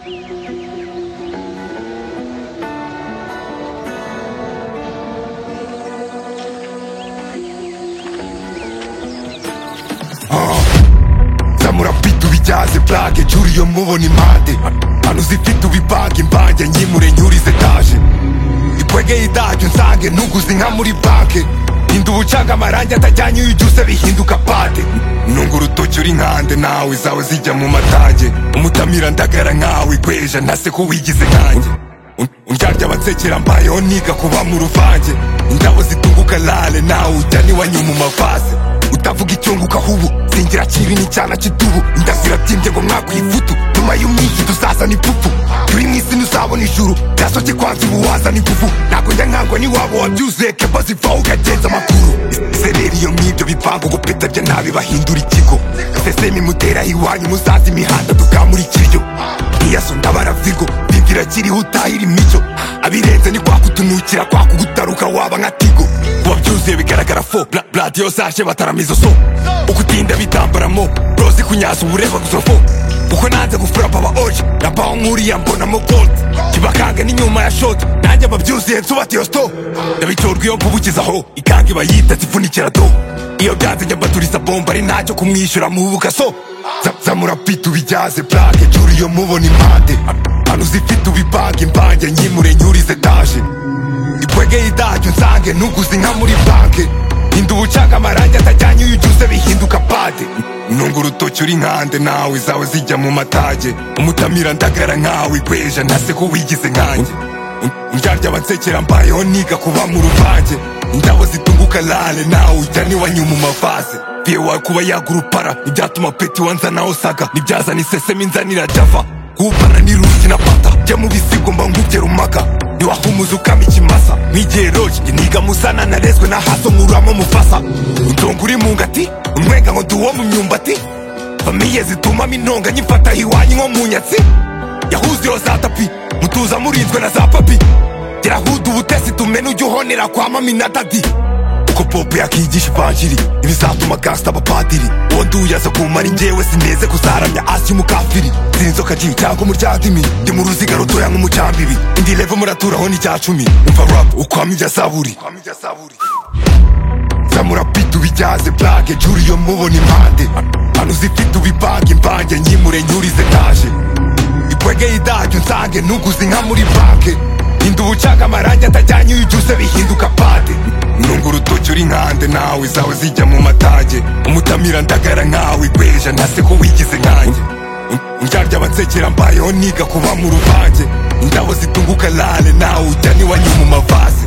Zamura bitu bijyaze plage juriyo mubona impande hano zifite ubibange imbange nyimure nyurize etaje ikwegeye idajyo nsange ntuguze nka muri banke hinda ubucanga amarangi atajyanye iyo ujyuse bihinduka pate nunga urutoki uri nkande nawe zawe zijya mu matage umutamira ndagara nkawe igweja ntase ko wigize nkanjye undyarya abatsekera mbayeho niga kuba mu ruvange indabo zitunguka lale nawe ujya niwanyu mu mavase utavuga icyunguka hubu singira kibi n'icyana cy'itubu indasira byimbye ngo mwakwiye ifutu nyuma y'umwiki tuzazana ipfupu turi mu isi ntuzabona ijuru byasoke kwanza ubu wazana imvuvu ntabwo njya nkangwa n'iwabo wabyuzuye keba zivaho ugagenza amakuru isereri iyo mwibyo bivanga gupeta byo nabi bahindura ikigo sesemi mutera iwanyu muzaza imihanda tukamurikira iyo ntiyaso ndabara vigo bibwira kiriho utahira imico abirenze ni kwakutunukira kwakugutaruka waba nka tigo kuba byuzuye bigaragara fo radiyo zaje bataramizo so ukutinda bitambaramo rozi kunyaza ubureba gusa fo uko nanze gufurapa aba oje nabaho nk'uriya mbonamo gold kibakanga n'inyuma ya shoti nanjye ababyuzuye nsubatiyo sto ndabicorwa iyo mvubukizaho ikanga iba yita zifunikira do iyo byanze njya mbaturiza bomba ari ntacyo kumwishyura mubuka so zamura bitu bijyaze plage juriyo mubona impande hano zifite ubibange imbange nyimure nyurize etaje ikwegeye idajyo nsange ntuguze nka muri banke hinda ubucanga amarangi atajyanye iyo ujyuse bihinduka pate nunga urutoki uri nkande nawe zawe zijya mu matage umutamira ndagara nkawe igweja ntase ko wigize nkanjye undyarya abatsekera mbayeho niga kuba mu ruvange indabo zitunguka lale nawe ujya niwanyu mu mavase viye wawe kuba yagura upara ntibyatuma peti wanzanaho saga ntibyazana isesemi nzanira java kubana n'irugi na pata jya mu bisigo mba nkugera umaga niwahumuza ukama ikimasa nk'igihe roji niga musana narezwe na haso nkuramo mufasa utonga uri mu ngati unwenga ngo duwo mu myumbati famiye zitumamo intonga nyifata iwanyu nko mu nyatsi yahuzeho za tapi mutuza murinzwe na za papi gerahuda ubutesi tumene ujya uhonera kwa mami na dadi uko popo yakigisha ivanjiri ibizatuma gangsta abapadiri uwo nduyaza kumara ingewe sineze kuzaramya asi y'umukafiri ziri inzoka jibi cyangwa umuryango imi ndi mu ruziga rutoya nk'umucambibi indi levo muraturaho n'icya cumi umva rap ukwama ibya saburi zamura bitu bijyaze plage juriyo mubona impande hano zifite ubibange imbange nyimure nyurize etaje ikwegeye idajyo nsange ntuguze nka muri banke hinda ubucanga amarangi atajyanye iyo ujyuse bihinduka pate nunga urutoki uri nkande nawe zawe zijya mu matage umutamira ndagara nkawe igweja ntase ko wigize nkanjye undyarya abatsekera mbayeho niga kuba mu ruvange indabo zitunguka lale nawe ujya niwanyu mu mavase